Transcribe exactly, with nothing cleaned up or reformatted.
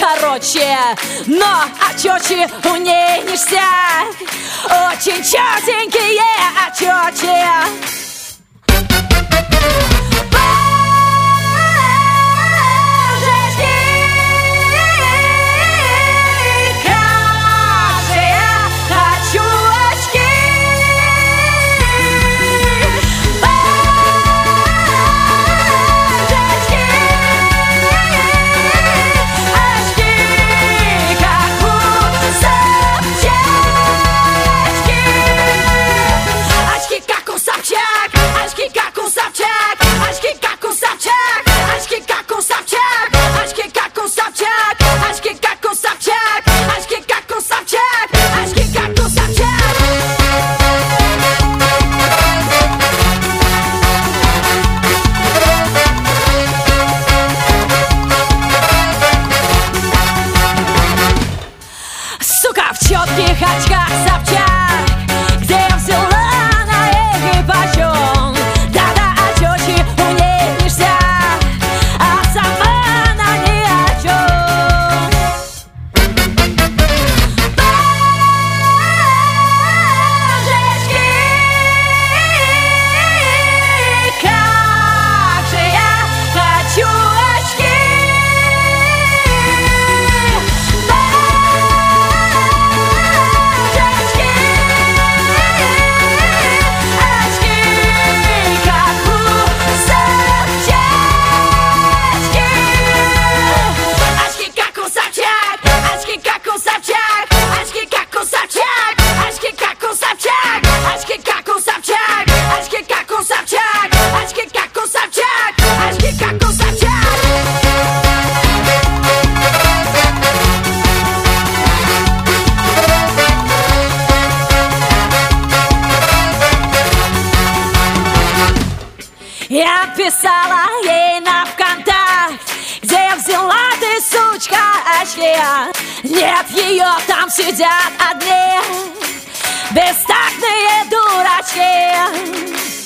короче, но отчёчи у ней ништяк. Очень чётенькие отчёчи. В чётких очках Собчак, где я взяла на их и почём. Да-да, отчёчи у ней ништяк, а сама она ни о чём. Божечки, как же я хочу очки. Я писала ей на ВКонтакт, где я взяла ты, сучка, очки. Нет, ее там сидят одни бестактные дурачки.